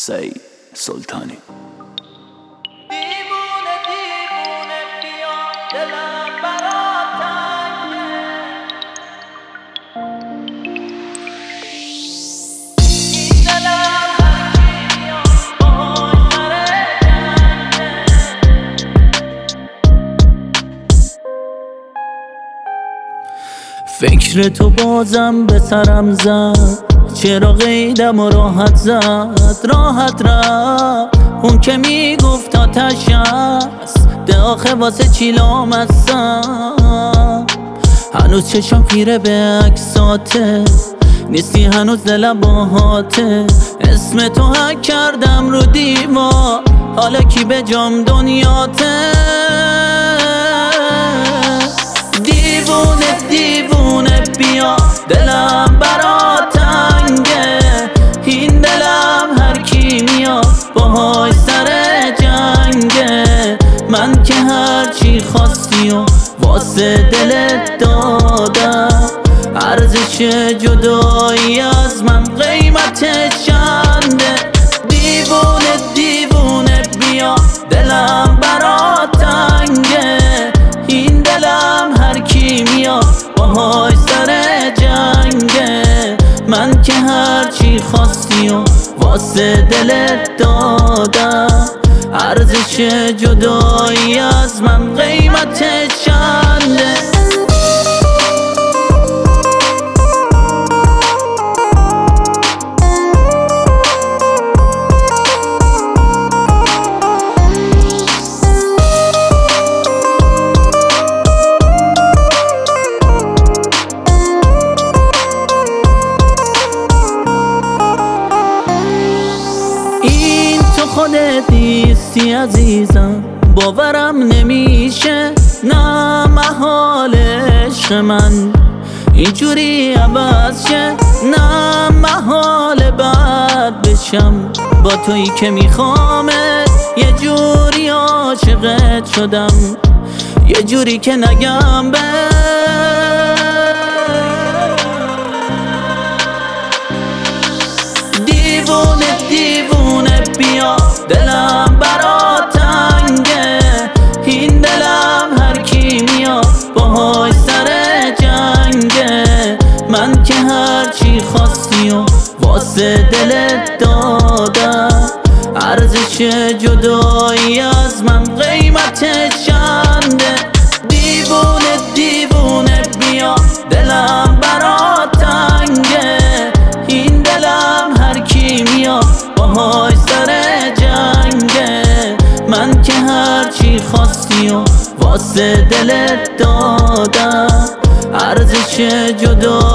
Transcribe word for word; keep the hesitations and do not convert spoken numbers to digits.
سعید سلطانی. دیوونه دیوونه بیا دلم برات تنگه، این دلم هرکی میاد باهاش سر جنگه. فکر تو بازم به سرم زد، چرا قیدم و راحت زد راحت رفت. اون که میگفت آتش هست ده آخه واسه چی لامصم. هنوز چشم خیره به عکساته، نیستی هنوز دلم باهاته. اسم تو حک کردم رو دیوار، حالا کی به جام دنیاته. دیوونه دیوونه بیا دلم برات تنگه، این دلم هر کی میاد باهاش سر جنگه. من که هرچی خواستی و واسه دلت دادم، ارزش جدایی از من قیمتش چنده. دیوونه دیوونه بیا دلم برات تنگه، این دلم هر کی میاد باهاش سر جنگه. من که هرچی خواستی و واسه دلت دادم، ارزش جدایی از من قیمتش چنده. خودت نیستی عزیزم، باورم نمیشه نه محال عشق من اینجوری عوض شه، نه محال بد بشم با تویی که میخوامت. یه جوری عاشقت شدم، یه جوری که نگم به. دیوونه دیوونه بیا دلم برات تنگه، این دلم هر کی میاد باهاش سر جنگه. من که هرچی خواستی و واسه دلت دادم، ارزش جدایی از من قیمتش چنده. دیوونه دیوونه بیا دلم برات تنگه، این دلم هر کی میاد باهاش سر جنگه. من که هرچی خواستی و واسه دلت دادم، ارزش جدا